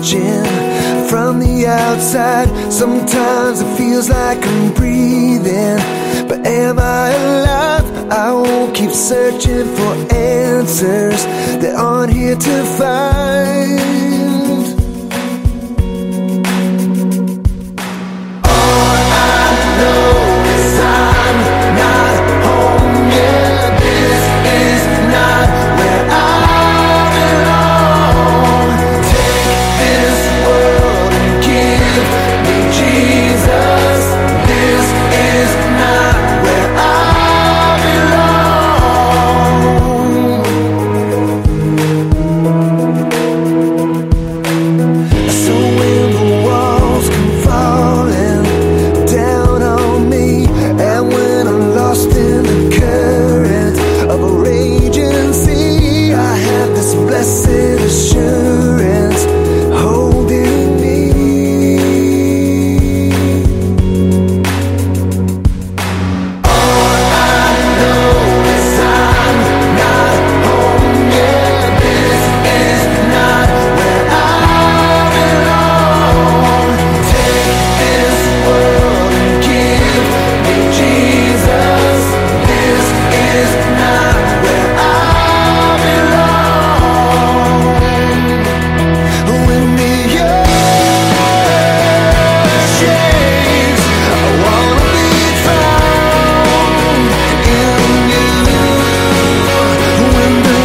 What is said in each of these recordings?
watching from the outside. Sometimes it feels like I'm breathing, but am I alive? I won't keep searching for answers that aren't here to find. All I know is I'm not home yet. This is not where I belong. Take this world and give me Jesus. This is not where I belong. So when the walls come falling down on me, and when I'm lost in the current of a raging sea, I have this blessed assurance holding me. All I know is I'm not home yet. This is not where I belong. Take this world and give me Jesus. This is not where I belong. When the earth shakes, I wanna be found in you. When the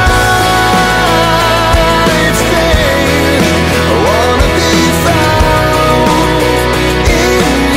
lights fade, I wanna be found in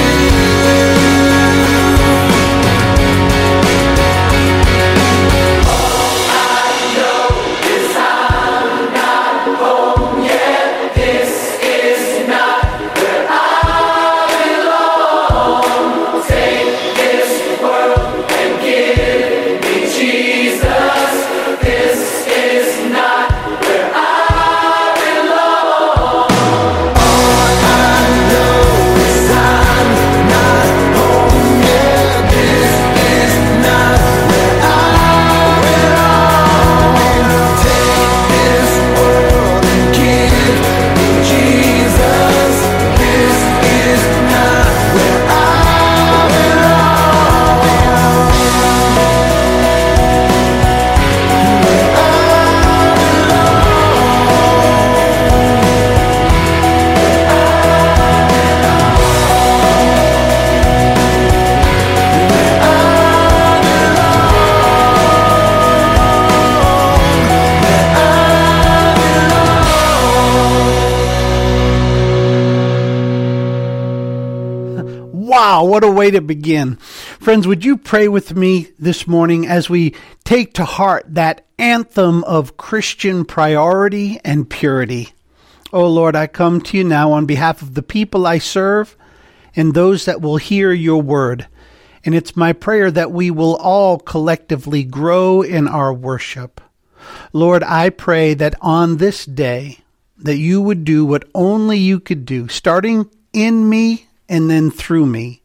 Wow, what a way to begin. Friends, would you pray with me this morning as we take to heart that anthem of Christian priority and purity? Oh Lord, I come to you now on behalf of the people I serve and those that will hear your word. And it's my prayer that we will all collectively grow in our worship. Lord, I pray that on this day that you would do what only you could do, starting in me and then through me,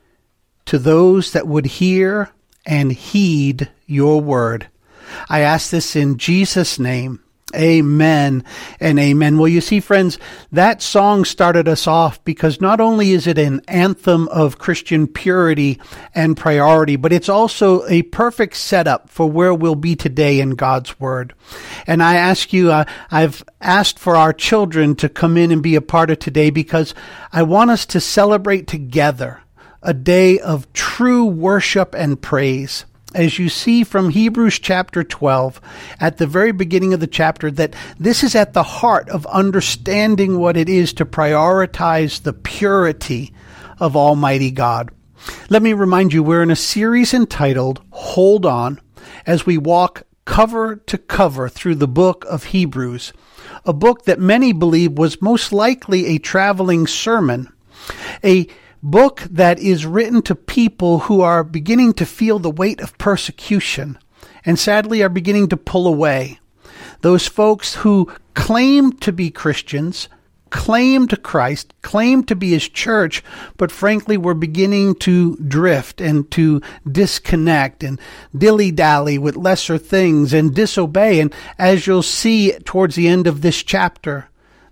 to those that would hear and heed your word. I ask this in Jesus' name. Amen and amen. Well, you see, friends, that song started us off because not only is it an anthem of Christian purity and priority, but it's also a perfect setup for where we'll be today in God's Word. And I ask you, I've asked for our children to come in and be a part of today because I want us to celebrate together a day of true worship and praise. As you see from Hebrews chapter 12, at the very beginning of the chapter, that this is at the heart of understanding what it is to prioritize the purity of Almighty God. Let me remind you, we're in a series entitled Hold On, as we walk cover to cover through the book of Hebrews, a book that many believe was most likely a traveling sermon, a book that is written to people who are beginning to feel the weight of persecution and sadly are beginning to pull away. Those folks who claim to be Christians, claim to Christ, claim to be his church, but frankly were beginning to drift and to disconnect and dilly-dally with lesser things and disobey. And as you'll see towards the end of this chapter,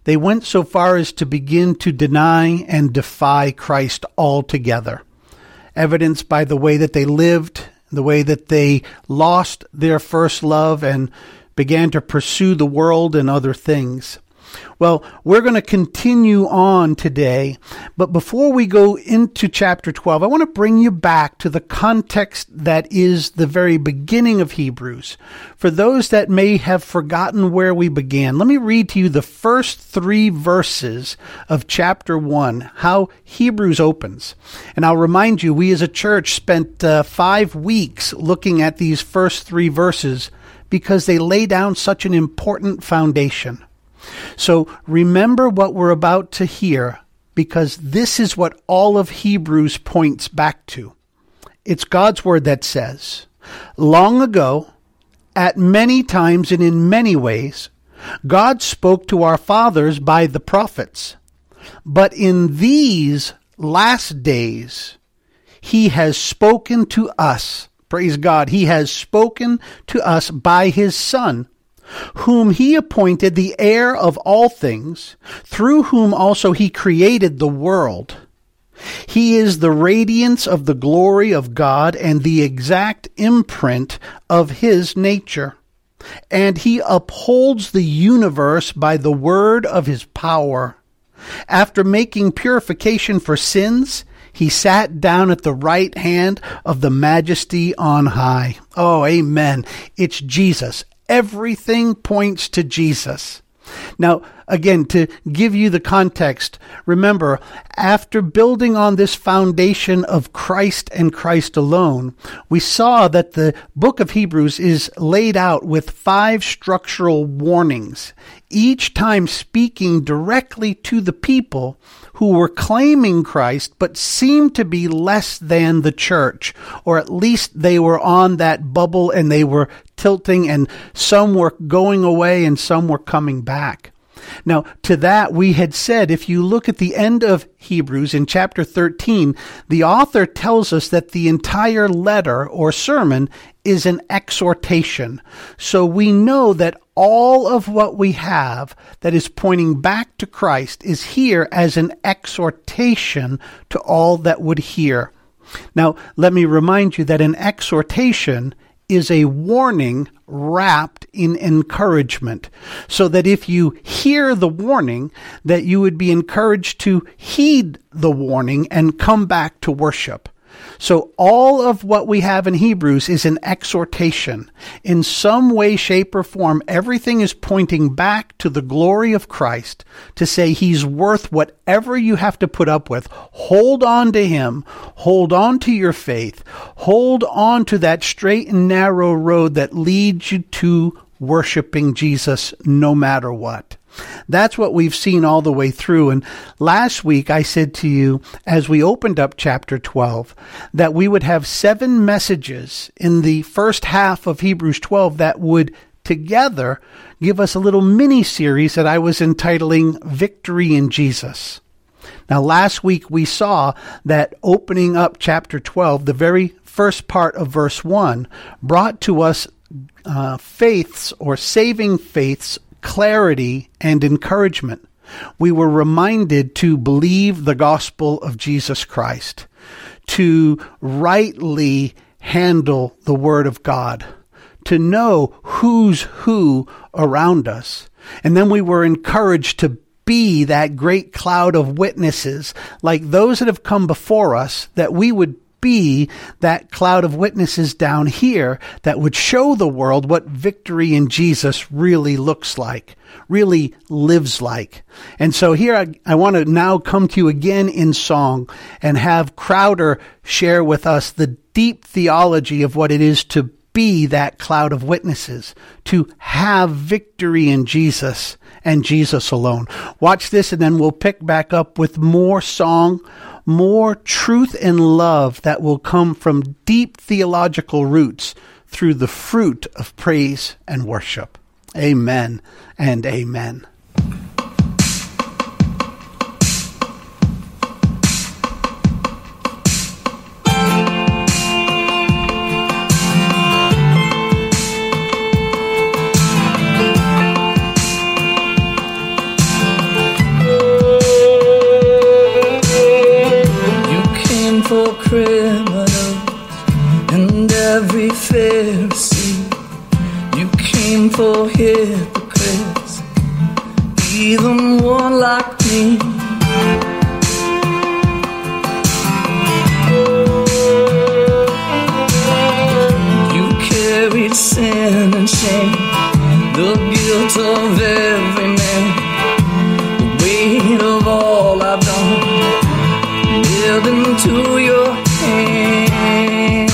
They went so far as to begin to deny and defy Christ altogether, evidenced by the way that they lived, the way that they lost their first love and began to pursue the world and other things. Well, we're going to continue on today, but before we go into chapter 12, I want to bring you back to the context that is the very beginning of Hebrews. For those that may have forgotten where we began, let me read to you the first 3 verses of chapter 1, how Hebrews opens. And I'll remind you, we as a church spent 5 weeks looking at these first 3 verses because they lay down such an important foundation. So remember what we're about to hear, because this is what all of Hebrews points back to. It's God's word that says, "Long ago, at many times and in many ways, God spoke to our fathers by the prophets. But in these last days, he has spoken to us." Praise God. He has spoken to us by his Son, whom he appointed the heir of all things, through whom also he created the world. He is the radiance of the glory of God and the exact imprint of his nature. And he upholds the universe by the word of his power. After making purification for sins, he sat down at the right hand of the Majesty on high. Oh, amen. It's Jesus. Everything points to Jesus. Now, again, to give you the context, remember, after building on this foundation of Christ and Christ alone, we saw that the book of Hebrews is laid out with 5 structural warnings, each time speaking directly to the people who were claiming Christ but seemed to be less than the church, or at least they were on that bubble and they were tilting, and some were going away and some were coming back. Now, to that we had said, if you look at the end of Hebrews in chapter 13, the author tells us that the entire letter or sermon is an exhortation. So we know that all of what we have that is pointing back to Christ is here as an exhortation to all that would hear. Now, let me remind you that an exhortation is a warning wrapped in encouragement, so that if you hear the warning, that you would be encouraged to heed the warning and come back to worship. So all of what we have in Hebrews is an exhortation. In some way, shape, or form, everything is pointing back to the glory of Christ to say he's worth whatever you have to put up with. Hold on to him. Hold on to your faith. Hold on to that straight and narrow road that leads you to worshiping Jesus no matter what. That's what we've seen all the way through. And last week I said to you, as we opened up chapter 12, that we would have 7 messages in the first half of Hebrews 12 that would together give us a little mini-series that I was entitling Victory in Jesus. Now, last week we saw that opening up chapter 12, the very first part of verse 1, brought to us faith's or saving faith's clarity and encouragement. We were reminded to believe the gospel of Jesus Christ, to rightly handle the word of God, to know who's who around us. And then we were encouraged to be that great cloud of witnesses, like those that have come before us, that we would be that cloud of witnesses down here that would show the world what victory in Jesus really looks like, really lives like. And so here I want to now come to you again in song and have Crowder share with us the deep theology of what it is to be that cloud of witnesses, to have victory in Jesus and Jesus alone. Watch this, and then we'll pick back up with more song, more truth and love that will come from deep theological roots through the fruit of praise and worship. Amen and amen. someone like me. You carried sin and shame, the guilt of every man, the weight of all I've done, nailed into your hands.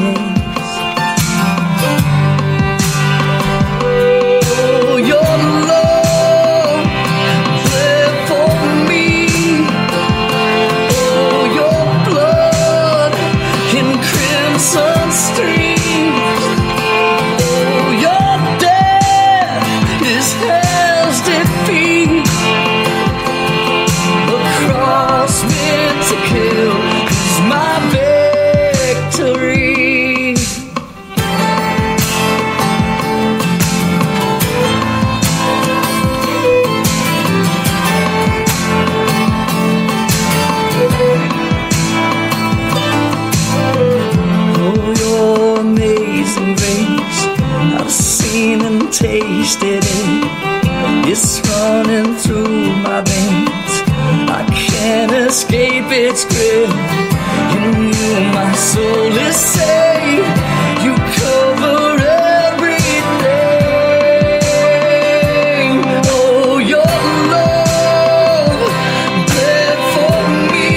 Oh, your love bled for me. Oh, your blood in crimson streams. Oh, your death is hell's defeat. The cross meant to kill is my victory. Oh, your amazing grace, I've seen and tasted it. It's running through my veins, I can't escape its grip. In you my soul is saved. You cover everything. Oh, your love bled for me.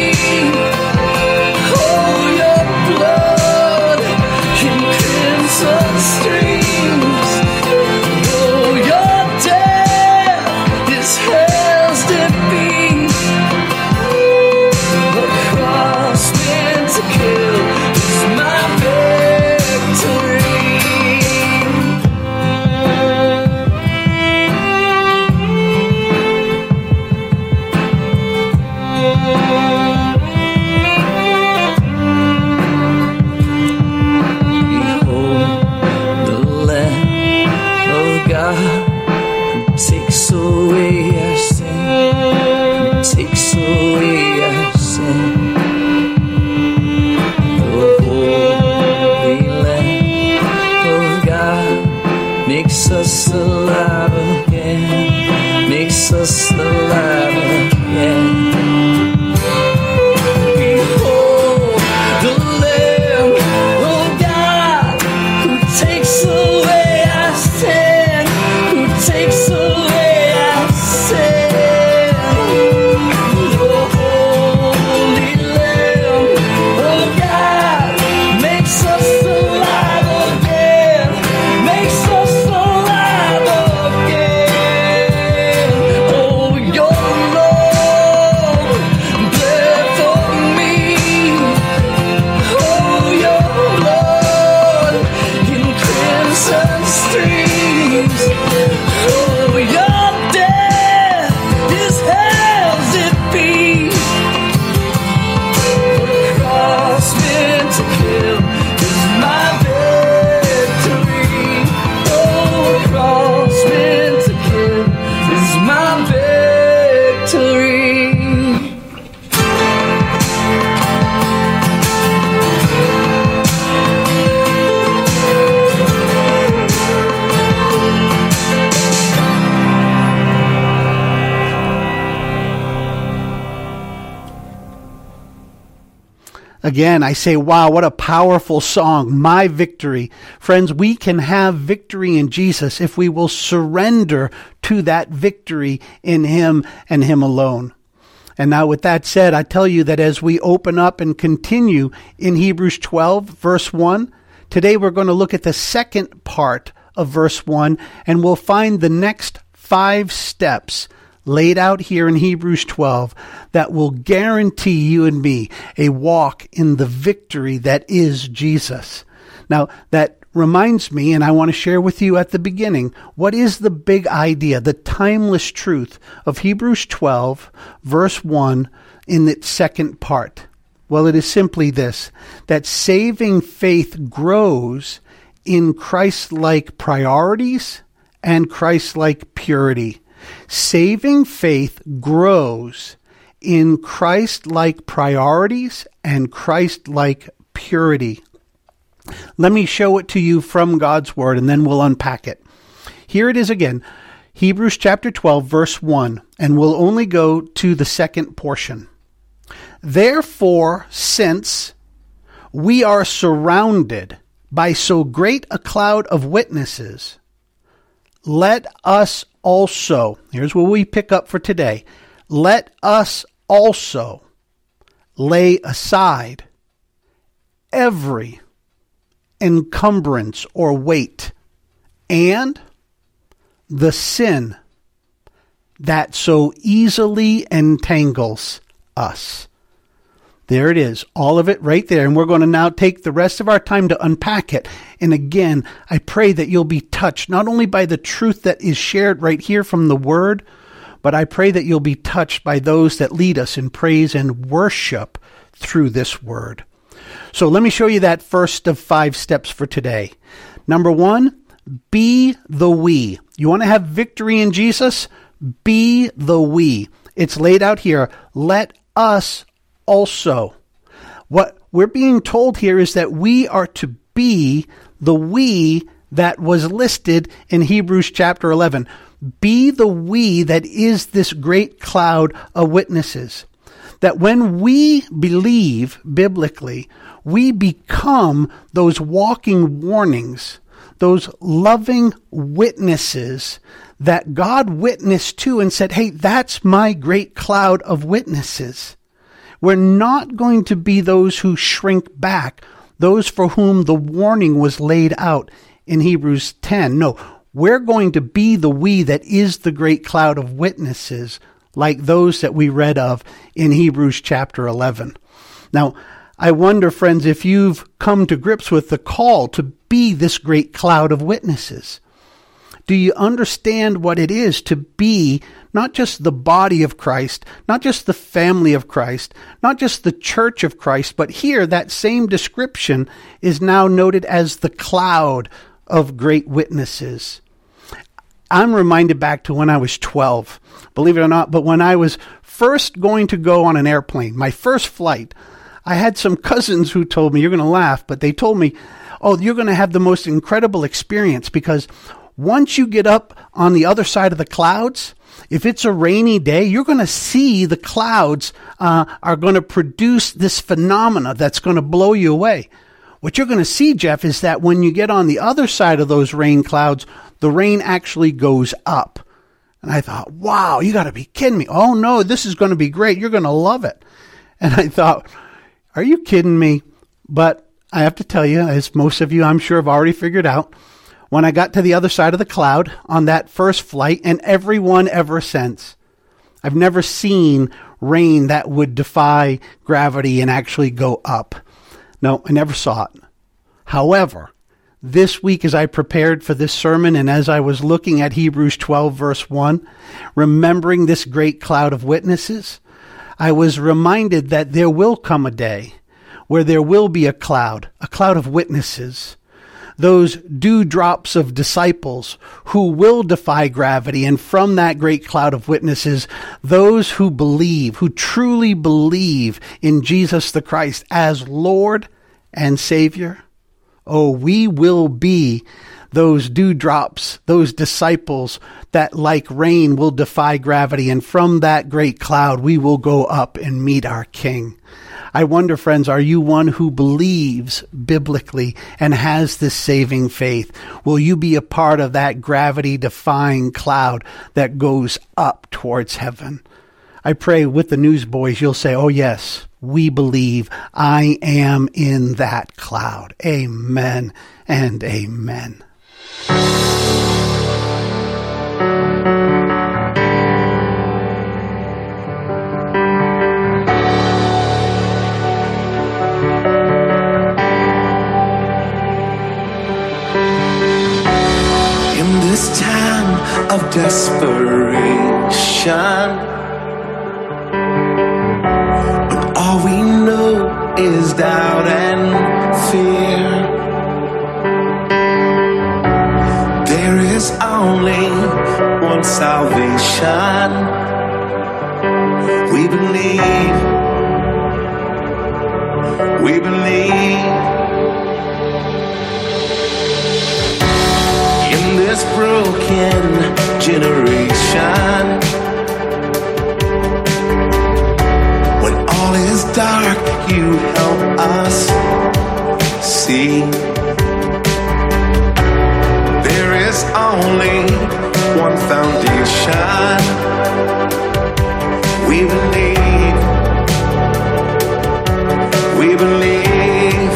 Oh, your blood in crimson streams. Oh, your death is hell's defeat. The cross meant to kill is my victory. Behold the Lamb of God who takes away our sin, who takes away our sin. The Holy Lamb of God makes us alive again, makes us alive again. Behold the Lamb of God who takes away our sin, who takes away our sin. The Holy Lamb of God makes us alive again, makes us alive again. Oh, your love bled for me. Oh, your blood in crimson streams. Oh, your death is hell's defeat. The cross meant to kill is my victory. Oh, the cross meant to kill is my victory. Again, I say, wow, what a powerful song, My Victory. Friends, we can have victory in Jesus if we will surrender to that victory in Him and Him alone. And now with that said, I tell you that as we open up and continue in Hebrews 12, verse 1, today we're going to look at the second part of verse 1, and we'll find the next 5 steps laid out here in Hebrews 12 that will guarantee you and me a walk in the victory that is Jesus. Now, that reminds me, and I want to share with you at the beginning, what is the big idea, the timeless truth of Hebrews 12, verse 1 in its second part? Well, it is simply this, that saving faith grows in Christ-like priorities and Christ-like purity. Saving faith grows in Christ-like priorities and Christ-like purity. Let me show it to you from God's Word, and then we'll unpack it. Here it is again. Hebrews chapter 12, verse 1, and we'll only go to the second portion. Therefore, since we are surrounded by so great a cloud of witnesses, let us also, here's where we pick up for today, let us also lay aside every encumbrance or weight and the sin that so easily entangles us. There it is, all of it right there. And we're going to now take the rest of our time to unpack it. And again, I pray that you'll be touched not only by the truth that is shared right here from the Word, but I pray that you'll be touched by those that lead us in praise and worship through this Word. So let me show you that first of 5 steps for today. Number 1, be the we. You want to have victory in Jesus? Be the we. It's laid out here. Let us also. What we're being told here is that we are to be the we that was listed in Hebrews chapter 11. Be the we that is this great cloud of witnesses. That when we believe biblically, we become those walking warnings, those loving witnesses that God witnessed to and said, hey, that's my great cloud of witnesses. We're not going to be those who shrink back, those for whom the warning was laid out in Hebrews 10. No, we're going to be the we that is the great cloud of witnesses, like those that we read of in Hebrews chapter 11. Now, I wonder, friends, if you've come to grips with the call to be this great cloud of witnesses. Do you understand what it is to be not just the body of Christ, not just the family of Christ, not just the church of Christ, but here that same description is now noted as the cloud of great witnesses. I'm reminded back to when I was 12, believe it or not, but when I was first going to go on an airplane, my first flight, I had some cousins who told me, you're going to laugh, but they told me, oh, you're going to have the most incredible experience because once you get up on the other side of the clouds, if it's a rainy day, you're going to see the clouds are going to produce this phenomena that's going to blow you away. What you're going to see, Jeff, is that when you get on the other side of those rain clouds, the rain actually goes up. And I thought, wow, you got to be kidding me. Oh, no, this is going to be great. You're going to love it. And I thought, are you kidding me? But I have to tell you, as most of you I'm sure have already figured out, when I got to the other side of the cloud on that first flight, and everyone ever since, I've never seen rain that would defy gravity and actually go up. No, I never saw it. However, this week as I prepared for this sermon and as I was looking at Hebrews 12 verse 1, remembering this great cloud of witnesses, I was reminded that there will come a day where there will be a cloud of witnesses, those dewdrops of disciples who will defy gravity, and from that great cloud of witnesses, those who believe, who truly believe in Jesus the Christ as Lord and Savior. Oh, we will be those dewdrops, those disciples that like rain will defy gravity, and from that great cloud we will go up and meet our King. I wonder, friends, are you one who believes biblically and has this saving faith? Will you be a part of that gravity-defying cloud that goes up towards heaven? I pray with the newsboys you'll say, oh yes, we believe. I am in that cloud. Amen and amen. This time of desperation, when all we know is doubt and fear, there is only one salvation. We believe. In this broken generation, foundation. When all is dark, you help us see. There is only one foundation. We believe. We believe.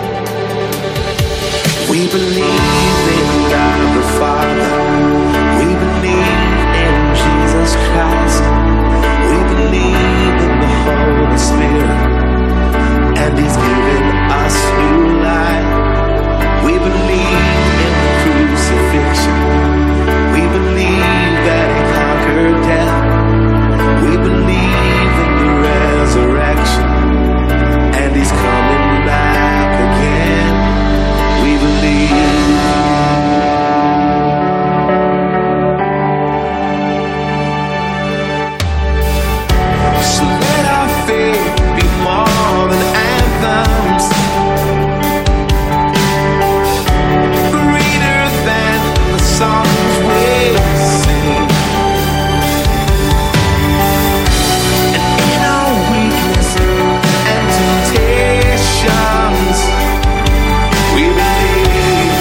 We believe in God the Father. We believe in Jesus Christ. We believe in the Holy Spirit. And He's given us new life. We believe in the crucifixion. We believe that He conquered death. We believe in the resurrection. And He's coming back again. We believe. So let our faith be more than anthems, greater than the songs we sing. And in our weakness and temptations, we believe.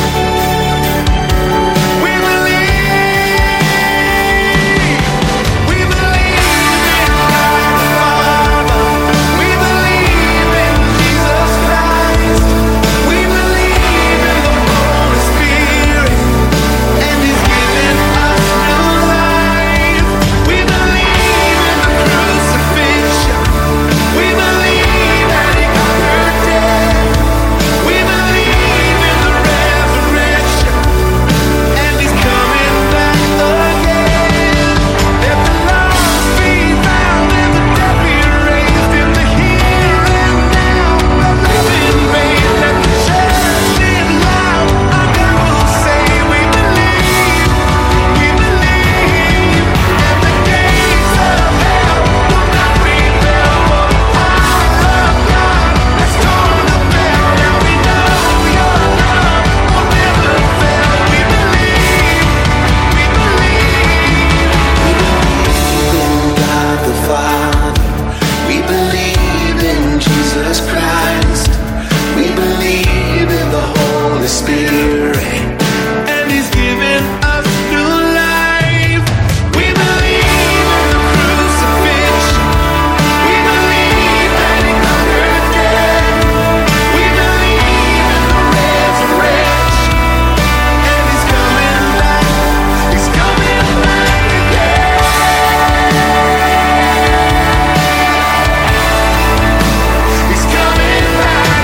We believe. We believe in God the Father. We believe in Jesus Christ. We believe in the Holy Spirit, and He's given us new life. We believe in the crucifixion. We believe that He conquered death. We believe in the resurrection, and He's coming back again. Let the lost be found, and the dead be raised in the here and now. The living made, let the church live loud. Our God will say, we believe, and the gates of hell will not prevail. For the power of God has torn the veil. Now we know Your love will never fail. We believe. We believe in God the Father. We believe in Jesus Christ. We believe in the Holy Spirit, and He's given us new life. We believe in the crucifixion. We believe that He conquered death. We believe in the resurrection, and He's coming back. He's coming back again. He's coming back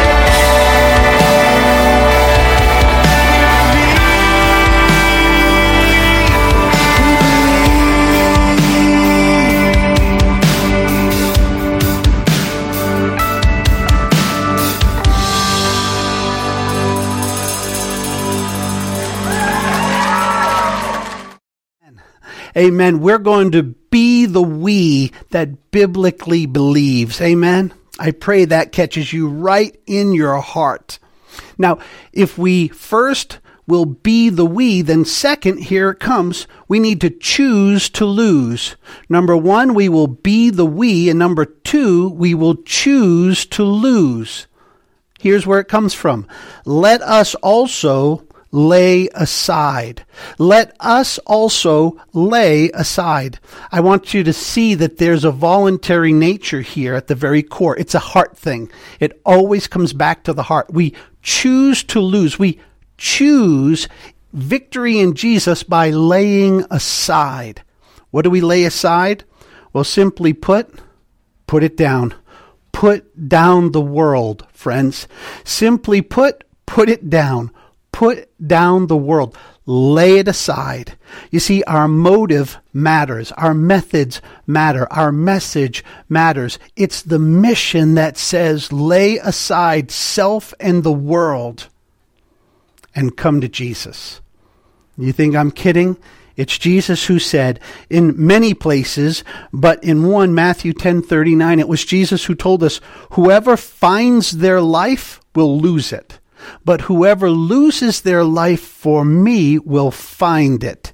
Amen. We're going to be the we that biblically believes. Amen. I pray that catches you right in your heart. Now, if we first will be the we, then second, here it comes, we need to choose to lose. Number one, we will be the we, and number two, we will choose to lose. Here's where it comes from. Let us also lay aside. Let us also lay aside. I want you to see that there's a voluntary nature here at the very core. It's a heart thing. It always comes back to the heart. We choose to lose. We choose victory in Jesus by laying aside. What do we lay aside? Well, simply put it down. Put down the world, friends. Simply put it down. Put down the world. Lay it aside. You see, our motive matters. Our methods matter. Our message matters. It's the mission that says, lay aside self and the world and come to Jesus. You think I'm kidding? It's Jesus who said in many places, but in one, Matthew 10:39, it was Jesus who told us, whoever finds their life will lose it. But whoever loses their life for me will find it.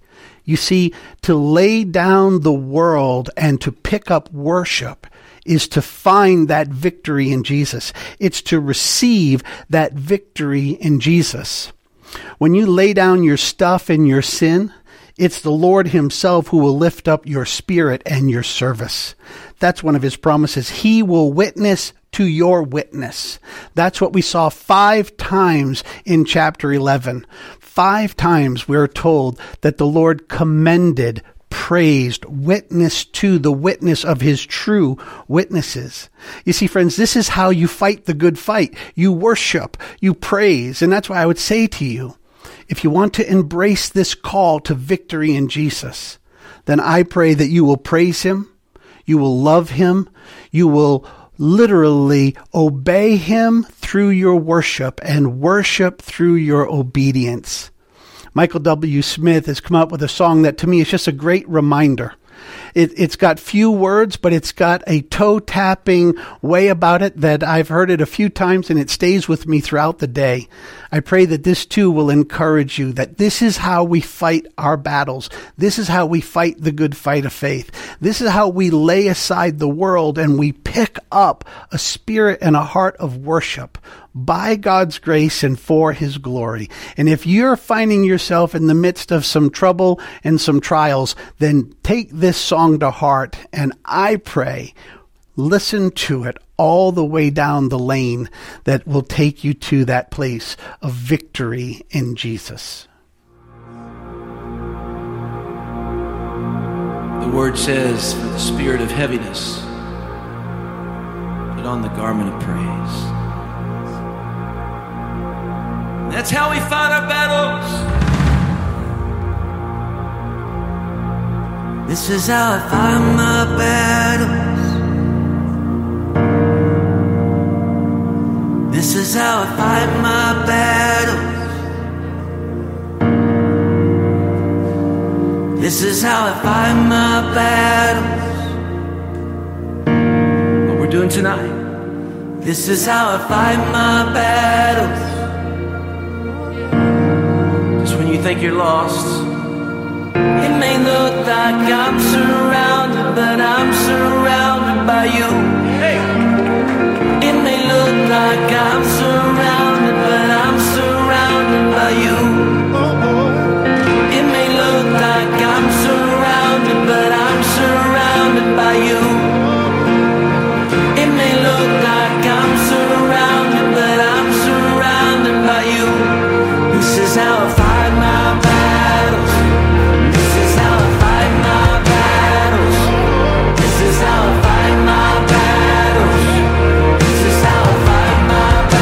You see, to lay down the world and to pick up worship is to find that victory in Jesus. It's to receive that victory in Jesus. When you lay down your stuff and your sin, it's the Lord himself who will lift up your spirit and your service. That's one of his promises. He will witness to your witness. That's what we saw 5 times in chapter 11. 5 times we're told that the Lord commended, praised, witnessed to the witness of his true witnesses. You see, friends, this is how you fight the good fight. You worship, you praise. And that's why I would say to you, if you want to embrace this call to victory in Jesus, then I pray that you will praise him, you will love him, you will literally obey him through your worship and worship through your obedience. Michael W. Smith has come up with a song that to me is just a great reminder. It's got few words, but it's got a toe-tapping way about it that I've heard it a few times and it stays with me throughout the day. I pray that this too will encourage you, that this is how we fight our battles. This is how we fight the good fight of faith. This is how we lay aside the world and we pick up a spirit and a heart of worship by God's grace and for his glory. And if you're finding yourself in the midst of some trouble and some trials, then take this song to heart, and I pray, listen to it all the way down the lane that will take you to that place of victory in Jesus. The word says, for the spirit of heaviness, put on the garment of praise. That's how we fight our battles. This is how I fight my battles. This is how I fight my battles. This is how I fight my battles. What we're doing tonight. This is how I fight my battles. Just when you think you're lost, It may look like I'm surrounded, but I'm surrounded by you. It may look like I'm surrounded, but I'm surrounded by you. It may look like I'm surrounded, but I'm surrounded by you. It may look like I'm surrounded, but I'm surrounded by you. This is how I fight my battles. This is how I fight my battles. This is how I fight my battles. This is how I fight my battles.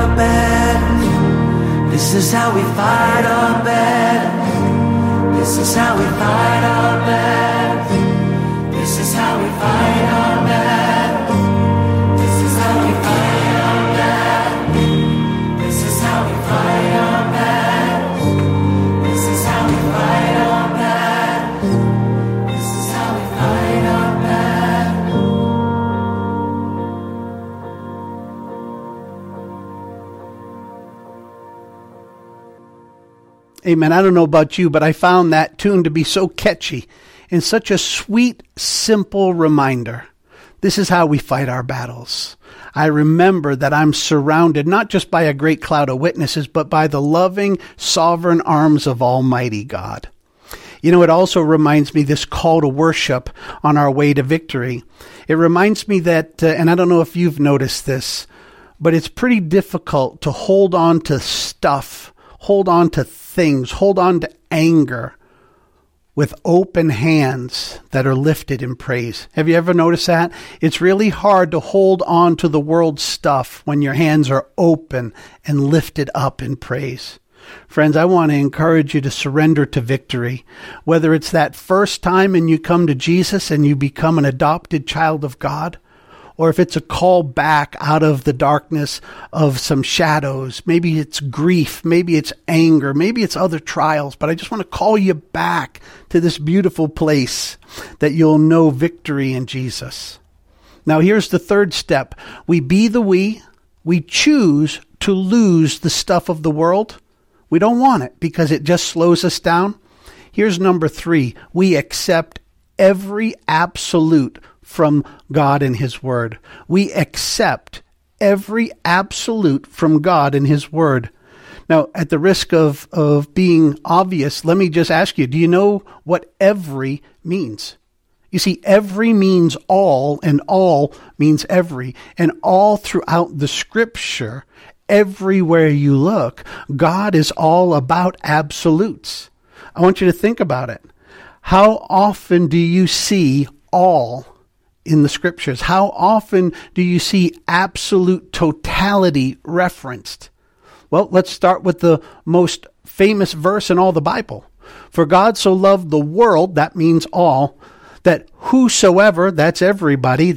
our battles. This is how we fight our battles. This is how we fight our battles. This is how we fight our battles. This is how we fight our battles. This is how we fight our battles. This is how we fight our battles. This is how we fight our battles. Amen. I don't know about you, but I found that tune to be so catchy and such a sweet, simple reminder. This is how we fight our battles. I remember that I'm surrounded not just by a great cloud of witnesses, but by the loving, sovereign arms of Almighty God. You know, it also reminds me this call to worship on our way to victory. It reminds me that, and I don't know if you've noticed this, but it's pretty difficult to hold on to stuff, hold on to things, hold on to anger with open hands that are lifted in praise. Have you ever noticed that? It's really hard to hold on to the world's stuff when your hands are open and lifted up in praise. Friends, I want to encourage you to surrender to victory. Whether it's that first time and you come to Jesus and you become an adopted child of God, or if it's a call back out of the darkness of some shadows, maybe it's grief, maybe it's anger, maybe it's other trials, but I just want to call you back to this beautiful place that you'll know victory in Jesus. Now here's the third step. We be the we choose to lose the stuff of the world. We don't want it because it just slows us down. Here's number 3. We accept every absolute from God and His Word. We accept every absolute from God and His Word. Now, at the risk of being obvious, let me just ask you, do you know what every means? You see, every means all, and all means every. And all throughout the Scripture, everywhere you look, God is all about absolutes. I want you to think about it. How often do you see all in the Scriptures? How often do you see absolute totality referenced? Well, let's start with the most famous verse in all the Bible. For God so loved the world, that means all, that whosoever, that's everybody,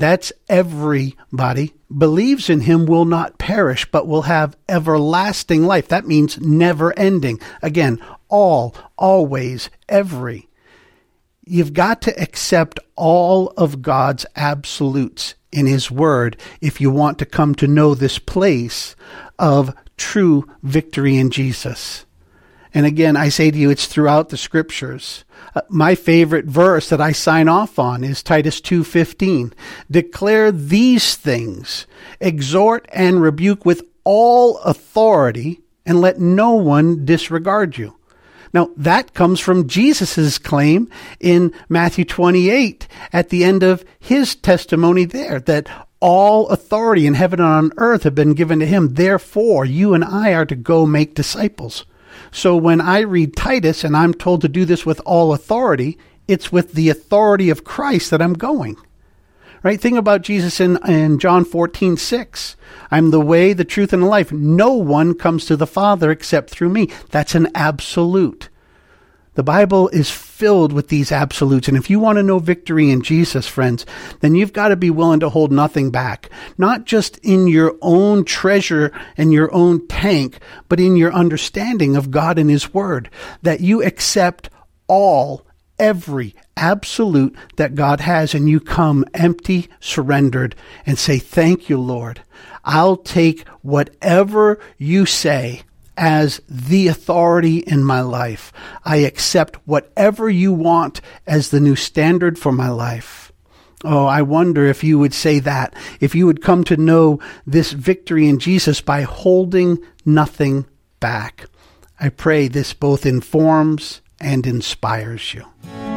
believes in Him will not perish, but will have everlasting life. That means never ending. Again, all, always, every. You've got to accept all of God's absolutes in His Word if you want to come to know this place of true victory in Jesus. And again, I say to you, it's throughout the Scriptures. My favorite verse that I sign off on is Titus 2:15. Declare these things, exhort and rebuke with all authority, and let no one disregard you. Now, that comes from Jesus' claim in Matthew 28 at the end of His testimony there, that all authority in heaven and on earth have been given to Him. Therefore, you and I are to go make disciples. So when I read Titus and I'm told to do this with all authority, it's with the authority of Christ that I'm going. Right? Think about Jesus in John 14:6. I'm the way, the truth, and the life. No one comes to the Father except through me. That's an absolute. The Bible is filled with these absolutes. And if you want to know victory in Jesus, friends, then you've got to be willing to hold nothing back. Not just in your own treasure and your own tank, but in your understanding of God and His Word. That you accept all, every absolute that God has, and you come empty, surrendered, and say, thank you, Lord. I'll take whatever you say as the authority in my life. I accept whatever you want as the new standard for my life. Oh, I wonder if you would say that, if you would come to know this victory in Jesus by holding nothing back. I pray this both informs and inspires you.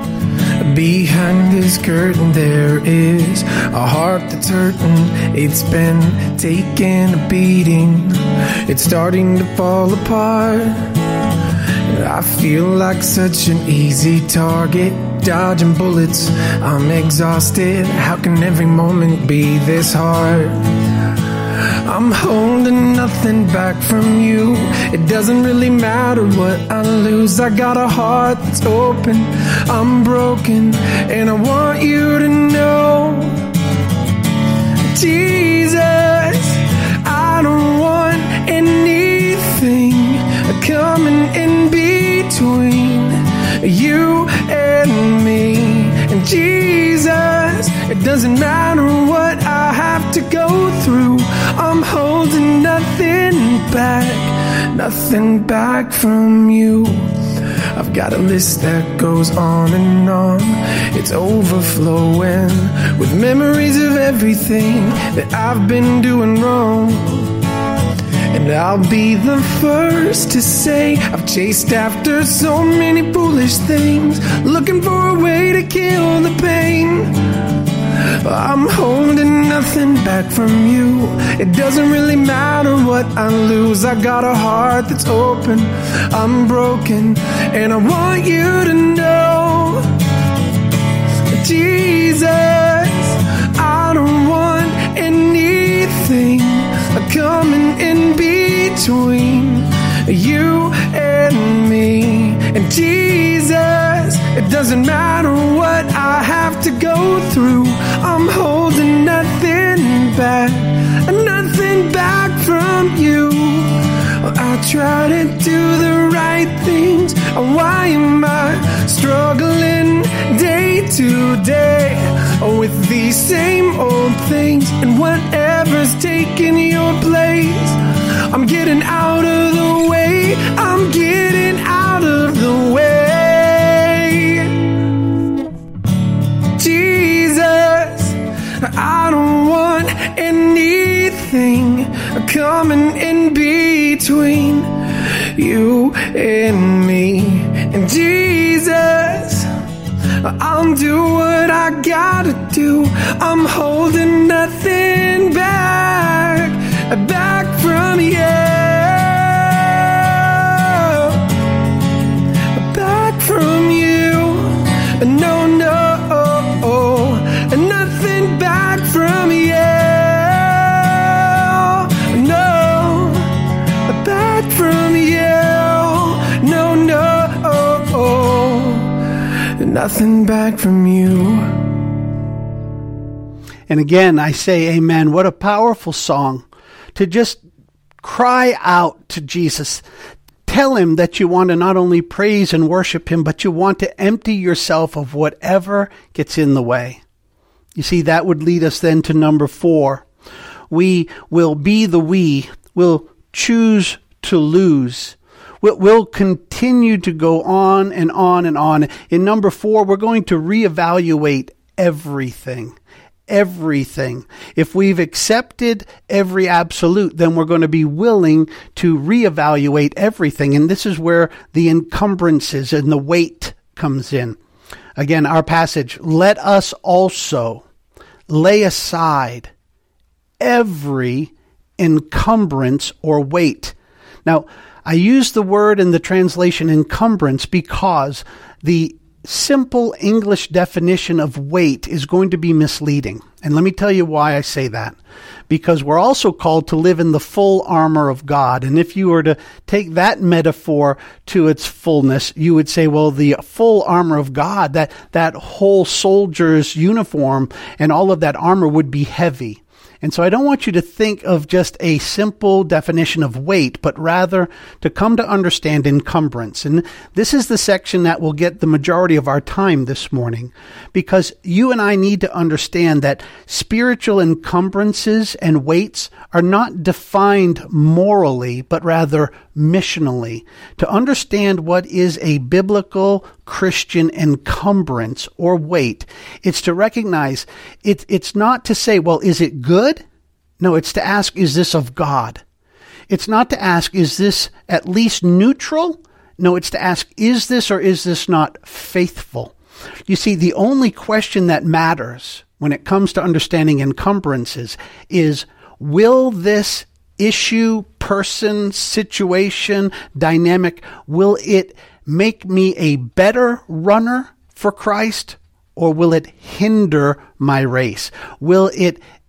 Behind this curtain there is a heart that's hurting. It's been taking a beating. It's starting to fall apart. I feel like such an easy target, dodging bullets. I'm exhausted. How can every moment be this hard? I'm holding nothing back from you. It doesn't really matter what I lose. I got a heart that's open. I'm broken, and I want you to know, Jesus, I don't want anything coming in between you and me. And Jesus, it doesn't matter what I have to go through. I'm holding nothing back from you. I've got a list that goes on and on. It's overflowing with memories of everything that I've been doing wrong. And I'll be the first to say I've chased after so many foolish things, looking for a way to kill the pain. I'm holding nothing back from you. It doesn't really matter what I lose. I got a heart that's open. I'm broken, and I want you to know, Jesus, I don't want anything coming in between you and me. And Jesus, it doesn't matter what I have to go through. I'm holding nothing back from you. I try to do the right things. Why am I struggling day to day with these same old things? And whatever's taking your place, I'm getting out of the way. I'm getting out of the way. Jesus, I don't want anything coming in between you and me. And Jesus, I'll do what I gotta do. I'm holding nothing back from you. Back from you. No, nothing back from you. No, back from you. No, nothing back from you. And again, I say amen. What a powerful song to just cry out to Jesus. Tell him that you want to not only praise and worship him, but you want to empty yourself of whatever gets in the way. You see, that would lead us then to number 4. We will be the we. We'll choose to lose. We'll continue to go on and on and on. In number 4, we're going to reevaluate everything. Everything. If we've accepted every absolute, then we're going to be willing to reevaluate everything. And this is where the encumbrances and the weight comes in. Again, our passage, let us also lay aside every encumbrance or weight. Now, I use the word in the translation encumbrance because the simple English definition of weight is going to be misleading. And let me tell you why I say that. Because we're also called to live in the full armor of God. And if you were to take that metaphor to its fullness, you would say, well, the full armor of God, that whole soldier's uniform and all of that armor would be heavy. And so I don't want you to think of just a simple definition of weight, but rather to come to understand encumbrance. And this is the section that will get the majority of our time this morning, because you and I need to understand that spiritual encumbrances and weights are not defined morally, but rather missionally. To understand what is a biblical Christian encumbrance or weight, it's to recognize it's not to say, well, is it good? No, it's to ask, is this of God? It's not to ask, is this at least neutral? No, it's to ask, is this or is this not faithful? You see, the only question that matters when it comes to understanding encumbrances is, will this issue, person, situation, dynamic, will it make me a better runner for Christ, or will it hinder my race? Will it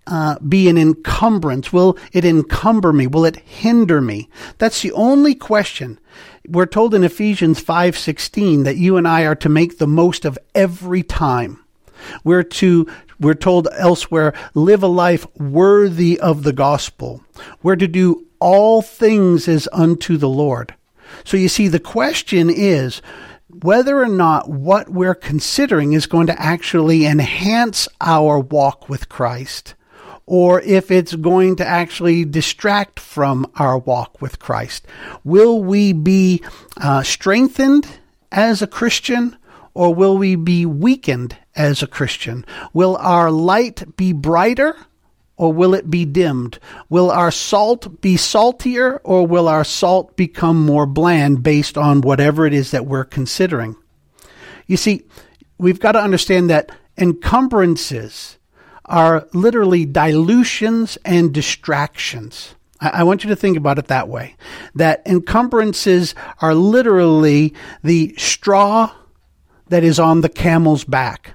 be an encumbrance? Will it encumber me? Will it hinder me? That's the only question. We're told in Ephesians 5:16 that you and I are to make the most of every time. We're told elsewhere, live a life worthy of the gospel. We're to do all things as unto the Lord. So you see, the question is whether or not what we're considering is going to actually enhance our walk with Christ, or if it's going to actually distract from our walk with Christ. Will we be strengthened as a Christian, or will we be weakened as a Christian? Will our light be brighter, or will it be dimmed? Will our salt be saltier, or will our salt become more bland based on whatever it is that we're considering? You see, we've got to understand that encumbrances are literally dilutions and distractions. I want you to think about it that way. That encumbrances are literally the straw that is on the camel's back.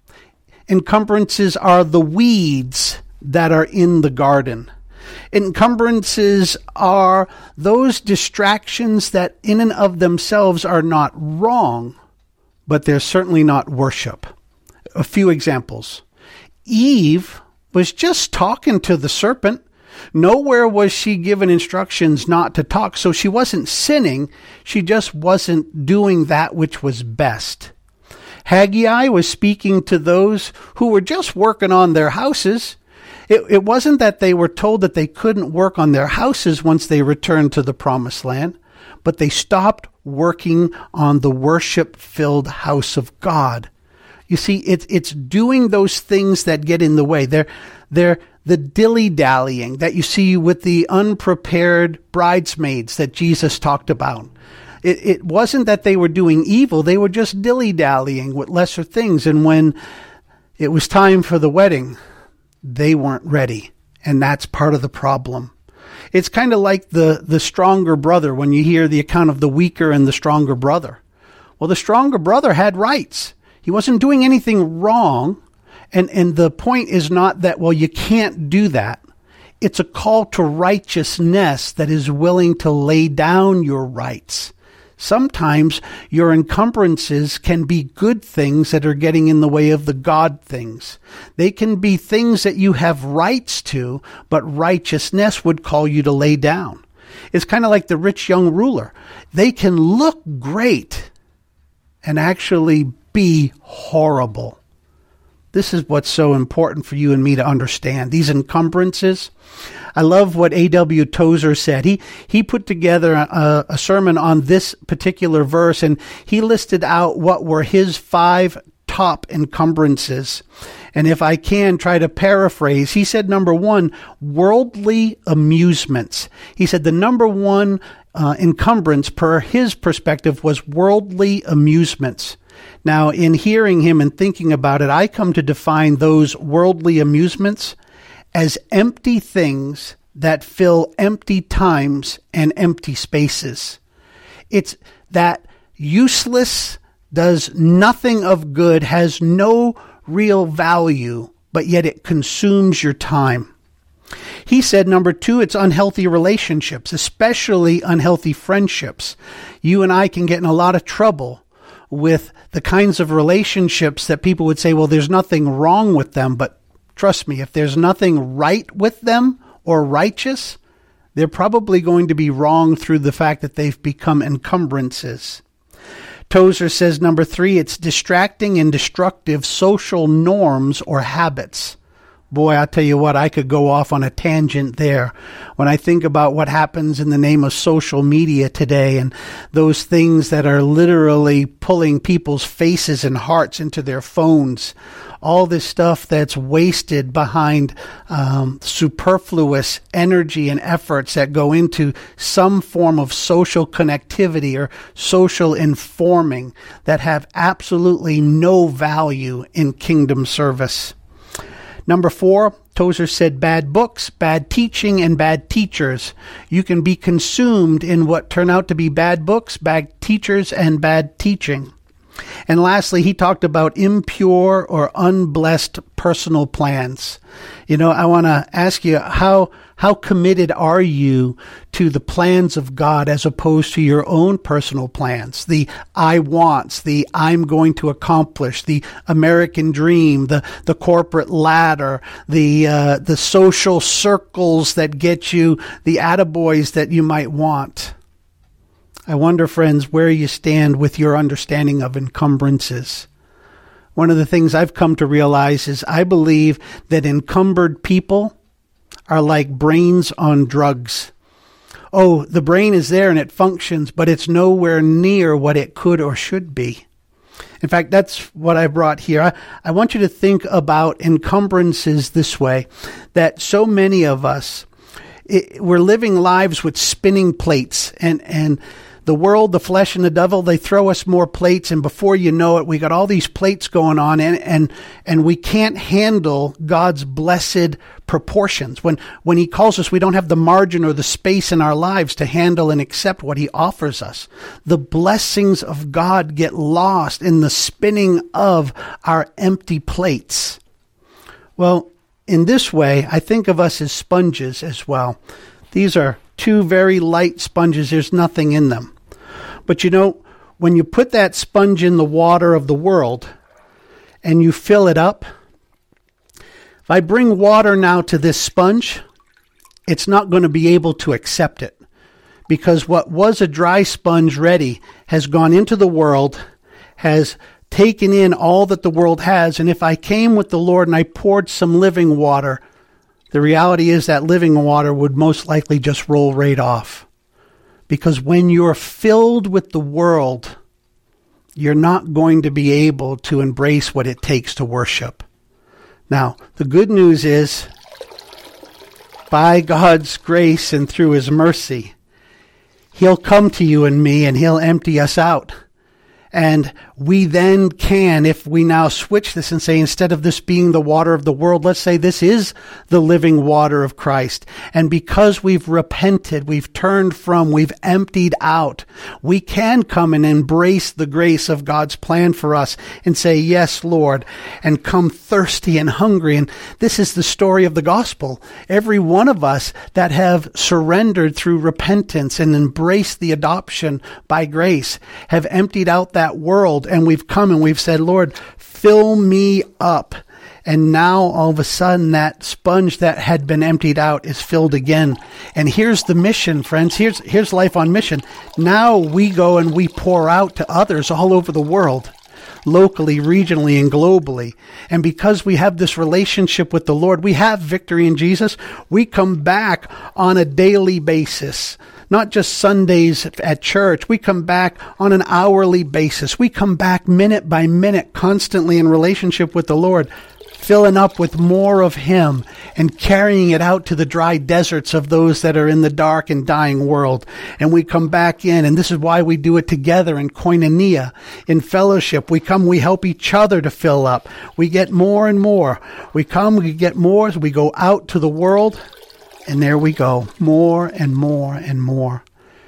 Encumbrances are the weeds that are in the garden. Encumbrances are those distractions that in and of themselves are not wrong, but they're certainly not worship. A few examples. Eve was just talking to the serpent. Nowhere was she given instructions not to talk, so she wasn't sinning. She just wasn't doing that which was best. Haggai was speaking to those who were just working on their houses. It wasn't that they were told that they couldn't work on their houses once they returned to the promised land, but they stopped working on the worship-filled house of God. You see, it's doing those things that get in the way. They're the dilly-dallying that you see with the unprepared bridesmaids that Jesus talked about. It wasn't that they were doing evil. They were just dilly-dallying with lesser things. And when it was time for the wedding, they weren't ready. And that's part of the problem. It's kind of like the stronger brother when you hear the account of the weaker and the stronger brother. Well, the stronger brother had rights. He wasn't doing anything wrong. And the point is not that, well, you can't do that. It's a call to righteousness that is willing to lay down your rights. Sometimes your encumbrances can be good things that are getting in the way of the God things. They can be things that you have rights to, but righteousness would call you to lay down. It's kind of like the rich young ruler. They can look great and actually be horrible. This is what's so important for you and me to understand. These encumbrances. I love what A.W. Tozer said. He put together a sermon on this particular verse, and he listed out what were his 5 top encumbrances. And if I can try to paraphrase, he said, number 1, worldly amusements. He said the number 1 encumbrance per his perspective was worldly amusements. Now, in hearing him and thinking about it, I come to define those worldly amusements as empty things that fill empty times and empty spaces. It's that useless, does nothing of good, has no real value, but yet it consumes your time. He said, number 2, it's unhealthy relationships, especially unhealthy friendships. You and I can get in a lot of trouble with the kinds of relationships that people would say, well, there's nothing wrong with them. But trust me, if there's nothing right with them or righteous, they're probably going to be wrong through the fact that they've become encumbrances. Tozer says, number 3, it's distracting and destructive social norms or habits. Boy, I tell you what, I could go off on a tangent there. When I think about what happens in the name of social media today and those things that are literally pulling people's faces and hearts into their phones, all this stuff that's wasted behind superfluous energy and efforts that go into some form of social connectivity or social informing that have absolutely no value in kingdom service. Number 4, Tozer said bad books, bad teaching, and bad teachers. You can be consumed in what turn out to be bad books, bad teachers, and bad teaching. And lastly, he talked about impure or unblessed personal plans. You know, I want to ask you, how committed are you to the plans of God as opposed to your own personal plans? The I wants, the I'm going to accomplish, the American dream, the corporate ladder, the social circles that get you the attaboys that you might want. I wonder, friends, where you stand with your understanding of encumbrances. One of the things I've come to realize is I believe that encumbered people are like brains on drugs. Oh, the brain is there and it functions, but it's nowhere near what it could or should be. In fact, that's what I brought here. I want you to think about encumbrances this way, that so many of us, we're living lives with spinning plates, and the world, the flesh, and the devil, they throw us more plates, and before you know it, we got all these plates going on, and we can't handle God's blessed proportions. When he calls us, we don't have the margin or the space in our lives to handle and accept what he offers us. The blessings of God get lost in the spinning of our empty plates. Well, in this way, I think of us as sponges as well. These are two very light sponges. There's nothing in them. But you know, when you put that sponge in the water of the world and you fill it up, if I bring water now to this sponge, it's not going to be able to accept it, because what was a dry sponge ready has gone into the world, has taken in all that the world has. And if I came with the Lord and I poured some living water, the reality is that living water would most likely just roll right off. Because when you're filled with the world, you're not going to be able to embrace what it takes to worship. Now, the good news is, by God's grace and through his mercy, he'll come to you and me and he'll empty us out. And we then can, if we now switch this and say, instead of this being the water of the world, let's say this is the living water of Christ. And because we've repented, we've turned from, we've emptied out, we can come and embrace the grace of God's plan for us and say, yes, Lord, and come thirsty and hungry. And this is the story of the gospel. Every one of us that have surrendered through repentance and embraced the adoption by grace have emptied out that world, and we've come and we've said, Lord, fill me up. And now all of a sudden that sponge that had been emptied out is filled again. And here's the mission, friends. Here's life on mission. Now we go and we pour out to others all over the world, locally, regionally, and globally. And because we have this relationship with the Lord, we have victory in Jesus. We come back on a daily basis. Not just Sundays at church. We come back on an hourly basis. We come back minute by minute, constantly in relationship with the Lord, filling up with more of him and carrying it out to the dry deserts of those that are in the dark and dying world. And we come back in, and this is why we do it together in koinonia, in fellowship. We come, we help each other to fill up. We get more and more. We come, we get more, we go out to the world. And there we go, more and more and more.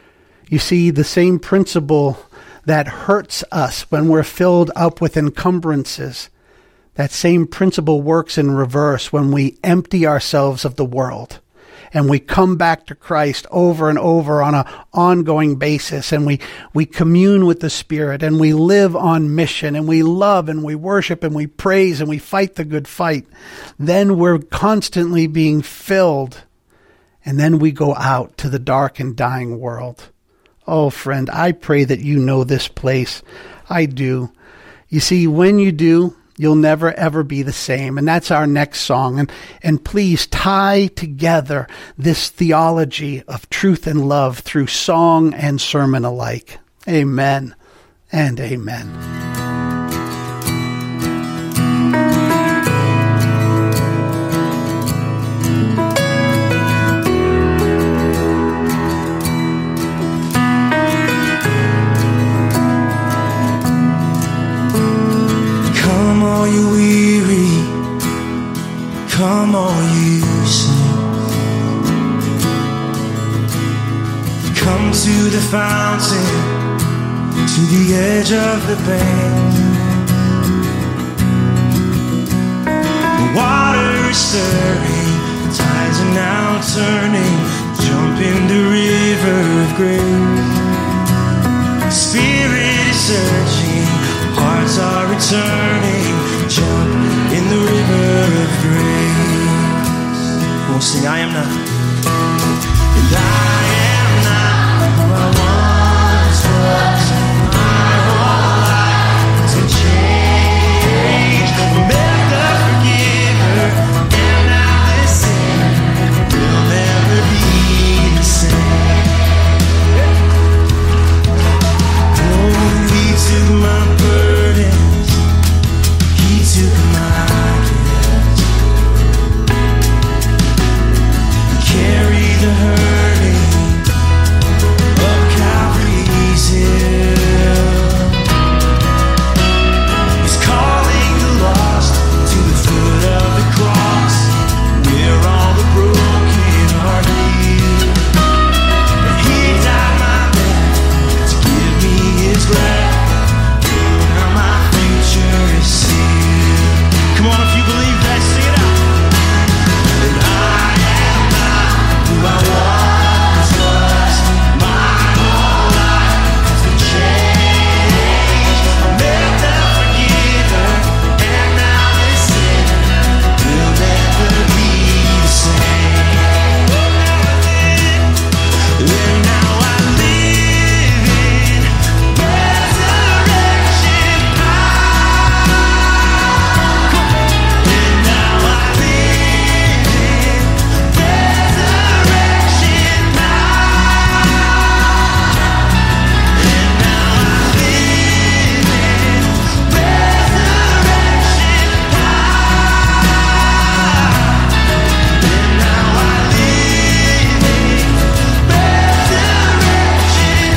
You see, the same principle that hurts us when we're filled up with encumbrances, that same principle works in reverse when we empty ourselves of the world and we come back to Christ over and over on an ongoing basis, and we commune with the Spirit, and we live on mission, and we love and we worship and we praise and we fight the good fight. Then we're constantly being filled. And then we go out to the dark and dying world. Oh, friend, I pray that you know this place. I do. You see, when you do, you'll never, ever be the same. And that's our next song. And please tie together this theology of truth and love through song and sermon alike. Amen and amen. You weary, come all you saints, come to the fountain, to the edge of the bank. The water is stirring, the tides are now turning. Jump in the river of grace. The Spirit is searching, hearts are returning. Jump in the river of grace. We'll sing, I am not. And I am not who I once was. My whole life has changed. Met the forgiver, and now this sin will never be the same. Oh, He took my burdens, He took my guilt. Carry the hurting of Calvary's hill. He's calling the lost to the foot of the cross, where all the broken are healed. But He died my death to give me His breath. Now my future is sealed. Come on, if you believe that, sing it out. And I am not who I once was. My whole life has been changed. I met the forgiver, and now this sin will never be the same. And now I live in resurrection power. And now I live in resurrection power. And now I live in resurrection power. And now I live in resurrection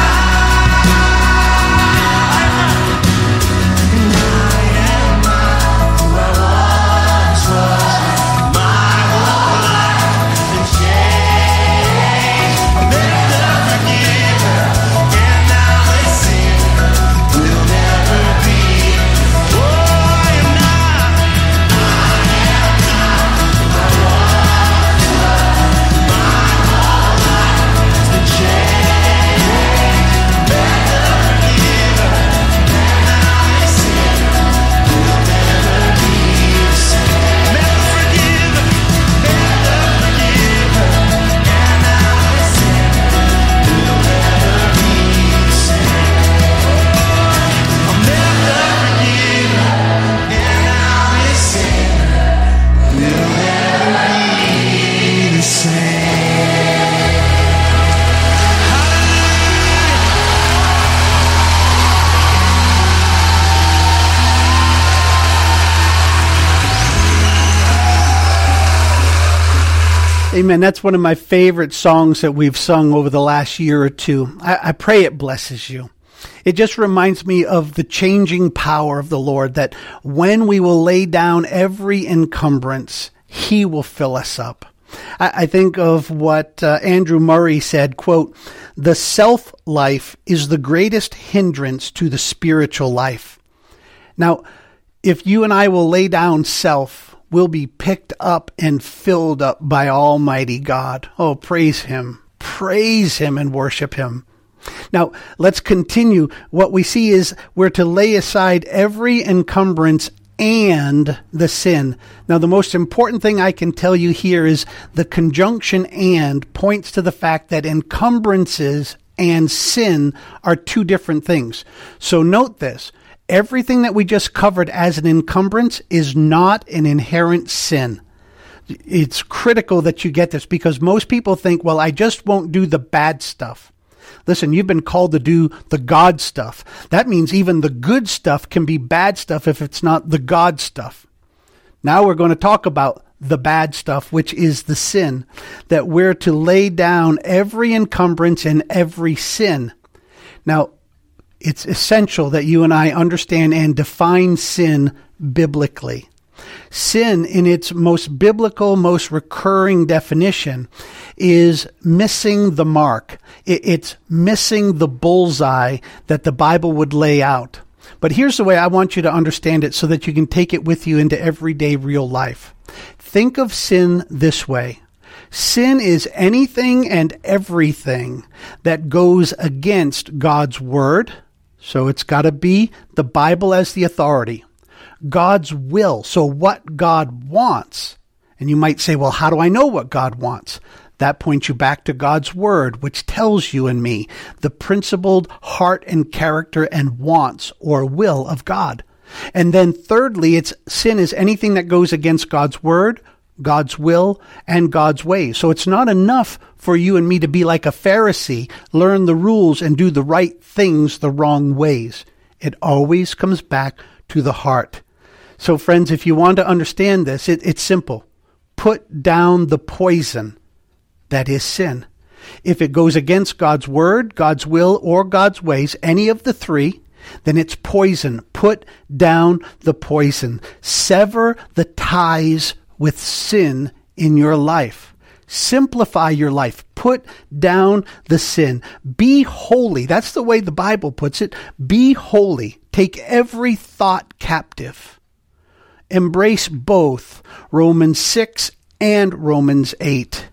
Amen. That's one of my favorite songs that we've sung over the last year or two. I pray it blesses you. It just reminds me of the changing power of the Lord, that when we will lay down every encumbrance, He will fill us up. I think of what Andrew Murray said, quote, "The self-life is the greatest hindrance to the spiritual life." Now, if you and I will lay down self, we'll be picked up and filled up by Almighty God. Oh, praise Him and worship Him. Now, let's continue. What we see is we're to lay aside every encumbrance and the sin. Now, the most important thing I can tell you here is the conjunction "and" points to the fact that encumbrances and sin are two different things. So note this. Everything that we just covered as an encumbrance is not an inherent sin. It's critical that you get this, because most people think, well, I just won't do the bad stuff. Listen, you've been called to do the God stuff. That means even the good stuff can be bad stuff if it's not the God stuff. Now we're going to talk about the bad stuff, which is the sin, that we're to lay down every encumbrance and every sin. Now, it's essential that you and I understand and define sin biblically. Sin, in its most biblical, most recurring definition, is missing the mark. It's missing the bullseye that the Bible would lay out. But here's the way I want you to understand it so that you can take it with you into everyday real life. Think of sin this way. Sin is anything and everything that goes against God's word. So it's got to be the Bible as the authority. God's will. So what God wants. And you might say, well, how do I know what God wants? That points you back to God's word, which tells you and me the principled heart and character and wants or will of God. And then thirdly, sin is anything that goes against God's word, God's will, and God's ways. So it's not enough for you and me to be like a Pharisee, learn the rules and do the right things the wrong ways. It always comes back to the heart. So friends, if you want to understand this, it's simple. Put down the poison that is sin. If it goes against God's word, God's will, or God's ways, any of the three, then it's poison. Put down the poison. Sever the ties with sin in your life. Simplify your life. Put down the sin. Be holy. That's the way the Bible puts it. Be holy. Take every thought captive. Embrace both Romans 6 and Romans 8.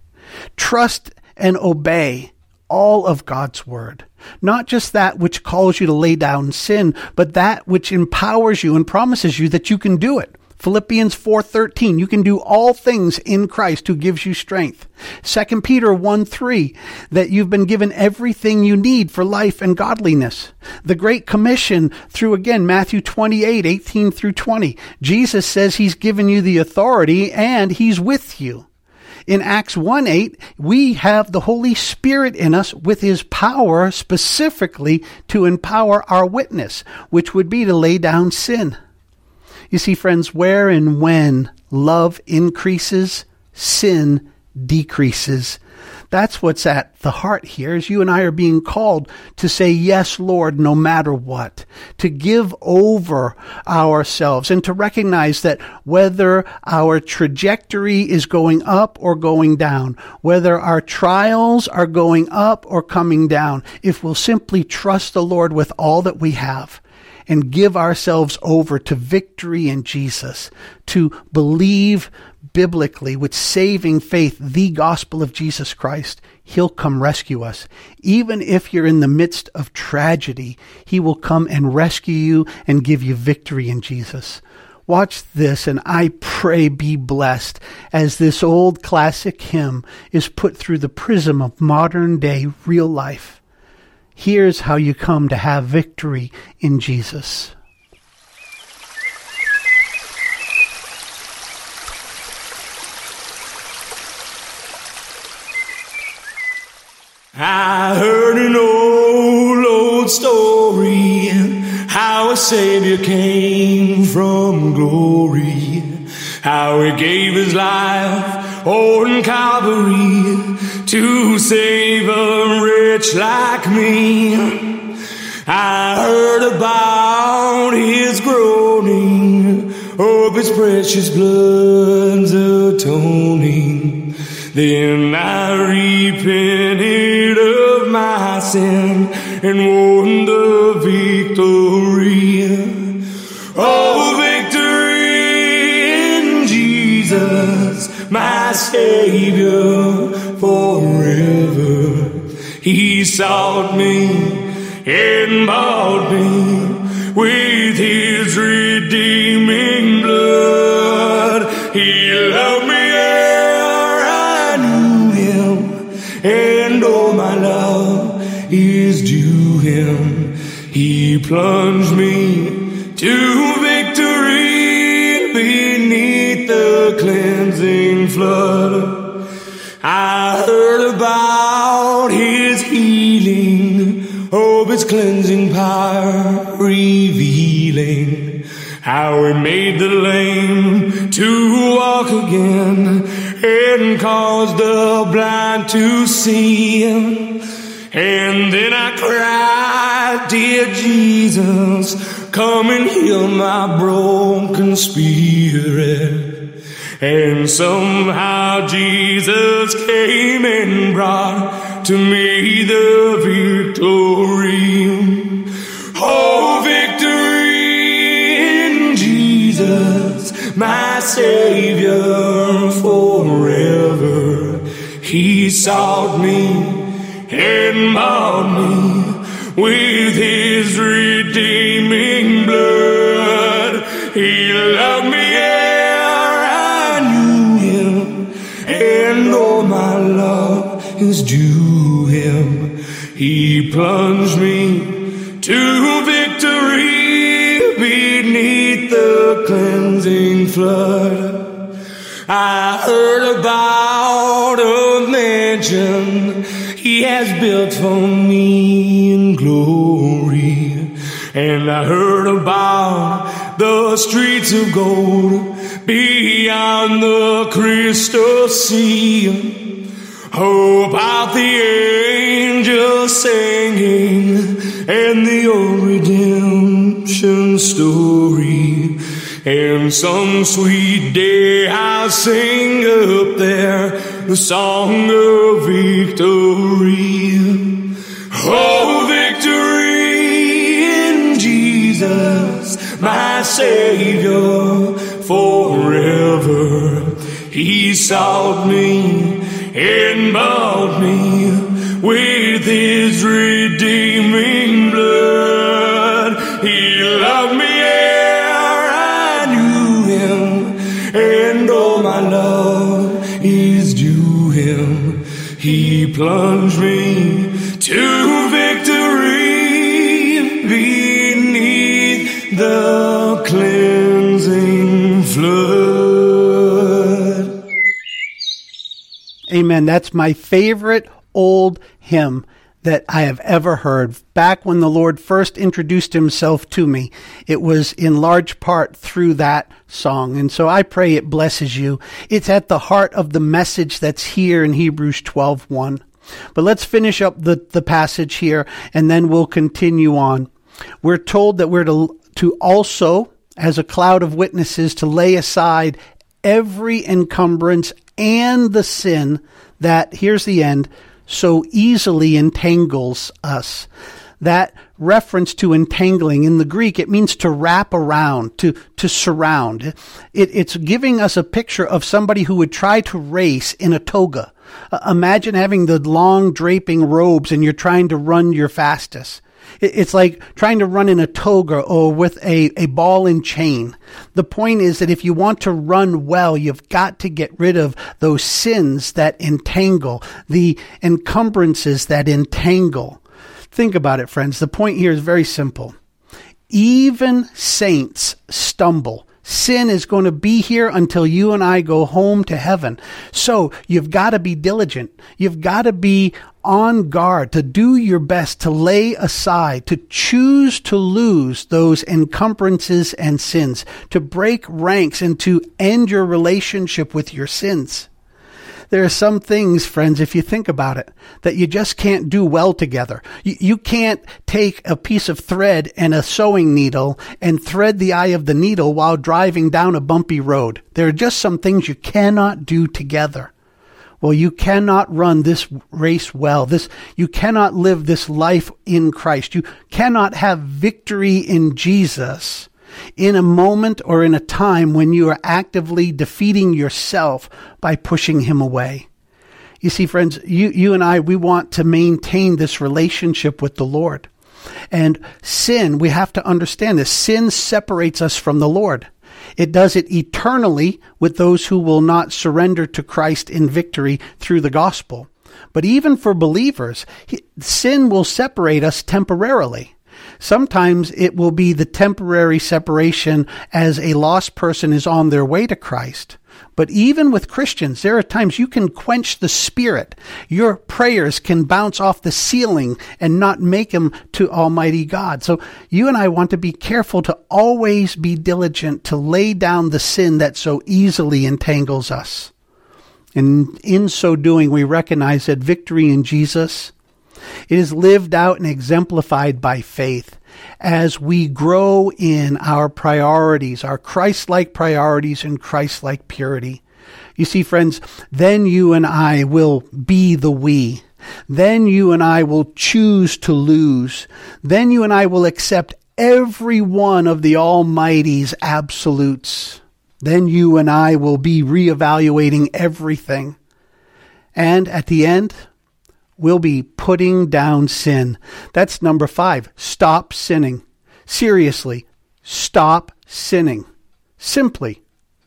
Trust and obey all of God's word. Not just that which calls you to lay down sin, but that which empowers you and promises you that you can do it. Philippians 4:13, you can do all things in Christ who gives you strength. 2 Peter 1:3, that you've been given everything you need for life and godliness. The Great Commission through, again, Matthew 28:18 through 20. Jesus says he's given you the authority and he's with you. In Acts 1:8, we have the Holy Spirit in us with his power specifically to empower our witness, which would be to lay down sin. You see, friends, where and when love increases, sin decreases. That's what's at the heart here, as you and I are being called to say, yes, Lord, no matter what, to give over ourselves and to recognize that whether our trajectory is going up or going down, whether our trials are going up or coming down, if we'll simply trust the Lord with all that we have, and give ourselves over to victory in Jesus, to believe biblically with saving faith, the gospel of Jesus Christ, he'll come rescue us. Even if you're in the midst of tragedy, he will come and rescue you and give you victory in Jesus. Watch this, and I pray be blessed as this old classic hymn is put through the prism of modern day real life. Here's how you come to have victory in Jesus. I heard an old story, how a Savior came from glory, how he gave his life on Calvary to save a wretch like me. I heard about his groaning, of his precious blood's atoning. Then I repented of my sin and won the victory. Oh, victory in Jesus, my Savior forever. He sought me and bought me with his redeeming blood. He loved me ere I knew him, and all my love is due him. He plunged me to victory beneath the cleansing flood. I heard about his healing, of his cleansing power revealing, how he made the lame to walk again and caused the blind to see. And then I cried, dear Jesus, come and heal my broken spirit. And somehow Jesus came and brought to me the victory. Oh, victory in Jesus, my Savior forever. He sought me and bought me with His redeeming blood. He loved me ere I knew Him, and all my love is due Him. He plunged me to victory beneath the cleansing flood. I heard about a mansion He has built for me in glory, and I heard about the streets of gold beyond the crystal sea. Oh, about the angels singing and the old redemption story. And some sweet day I'll sing up there the song of victory. Oh, victory in Jesus, my Savior forever. He sought me and bought me with His redeeming blood. He loved me ere I knew Him, and all my love is due Him. He plunged me to victory beneath the cleansing flood. Amen. That's my favorite old hymn that I have ever heard. Back when the Lord first introduced Himself to me, it was in large part through that song. And so I pray it blesses you. It's at the heart of the message that's here in Hebrews 12:1. But let's finish up the passage here, and then we'll continue on. We're told that we're to also, as a cloud of witnesses, to lay aside every encumbrance and the sin that, here's the end, so easily entangles us. That reference to entangling, in the Greek, it means to wrap around, to surround. It's giving us a picture of somebody who would try to race in a toga. Imagine having the long draping robes and you're trying to run your fastest. It's like trying to run in a toga or with a ball and chain. The point is that if you want to run well, you've got to get rid of those sins that entangle, the encumbrances that entangle. Think about it, friends. The point here is very simple. Even saints stumble. Sin is going to be here until you and I go home to heaven. So you've got to be diligent. You've got to be on guard, to do your best, to lay aside, to choose to lose those encumbrances and sins, to break ranks and to end your relationship with your sins. There are some things, friends, if you think about it, that you just can't do well together. You can't take a piece of thread and a sewing needle and thread the eye of the needle while driving down a bumpy road. There are just some things you cannot do together. Well, you cannot run this race well. You cannot live this life in Christ. You cannot have victory in Jesus in a moment or in a time when you are actively defeating yourself by pushing Him away. You see, friends, you and I, we want to maintain this relationship with the Lord. And sin, we have to understand this. Sin separates us from the Lord. It does it eternally with those who will not surrender to Christ in victory through the gospel. But even for believers, sin will separate us temporarily. Sometimes it will be the temporary separation as a lost person is on their way to Christ. But even with Christians, there are times you can quench the Spirit. Your prayers can bounce off the ceiling and not make them to Almighty God. So you and I want to be careful to always be diligent to lay down the sin that so easily entangles us. And in so doing, we recognize that victory in Jesus, it is lived out and exemplified by faith. as we grow in our priorities, our Christ-like priorities and Christ-like purity. You see, friends, then you and I will be the we. Then you and I will choose to lose. Then you and I will accept every one of the Almighty's absolutes. Then you and I will be reevaluating everything. And at the end, we'll be putting down sin. That's number 5. Stop sinning. Seriously, stop sinning. Simply,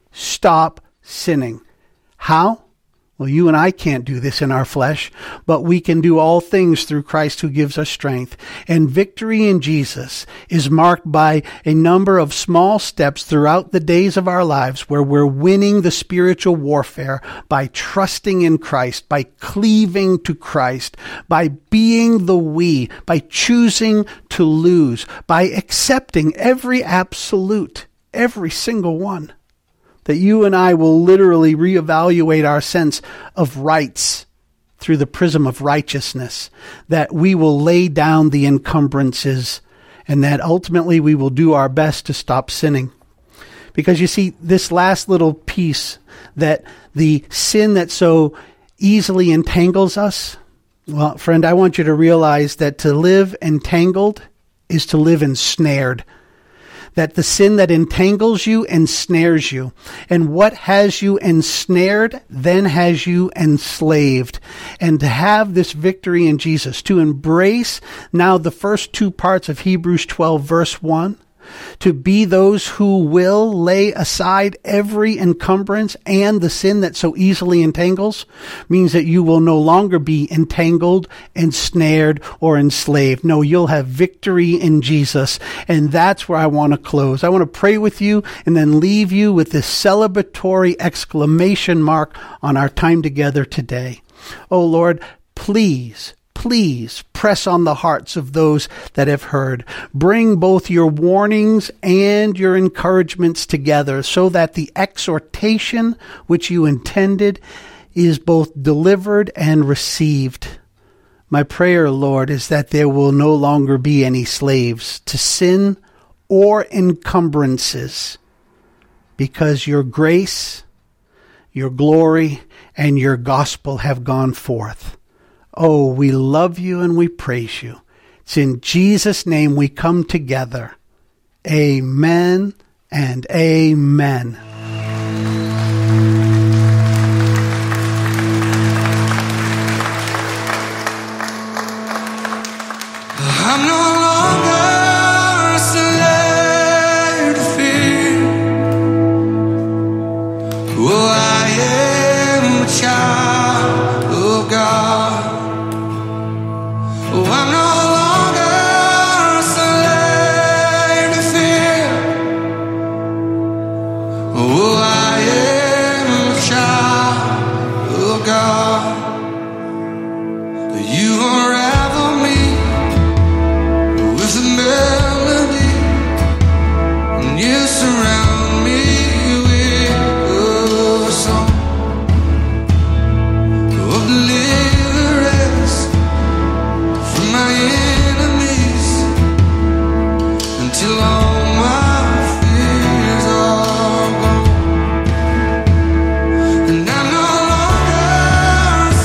stop sinning. How? Well, you and I can't do this in our flesh, but we can do all things through Christ who gives us strength. And victory in Jesus is marked by a number of small steps throughout the days of our lives where we're winning the spiritual warfare by trusting in Christ, by cleaving to Christ, by being the we, by choosing to lose, by accepting every absolute, every single one. That you and I will literally reevaluate our sense of rights through the prism of righteousness, that we will lay down the encumbrances, and that ultimately we will do our best to stop sinning. Because you see, this last little piece, that the sin that so easily entangles us, well, friend, I want you to realize that to live entangled is to live ensnared. That the sin that entangles you ensnares you. And what has you ensnared then has you enslaved. And to have this victory in Jesus, to embrace now the first 2 parts of Hebrews 12 verse 1, to be those who will lay aside every encumbrance and the sin that so easily entangles, means that you will no longer be entangled, ensnared, or enslaved. No, you'll have victory in Jesus. And that's where I want to close. I want to pray with you and then leave you with this celebratory exclamation mark on our time together today. Oh Lord, please press on the hearts of those that have heard. Bring both your warnings and your encouragements together so that the exhortation which you intended is both delivered and received. My prayer, Lord, is that there will no longer be any slaves to sin or encumbrances, because your grace, your glory, and your gospel have gone forth. Oh, we love you and we praise you. It's in Jesus' name we come together. Amen and amen. I'm no longer a slave to fear. Oh, I am a child of God. Oh, I'm no longer a slave to fear. Oh, I am a child of God. You unravel me with a melody, and you surround me with a song of deliverance from my enemies, until all my fears are gone. And I'm no longer a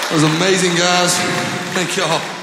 That was amazing, guys. Thank y'all.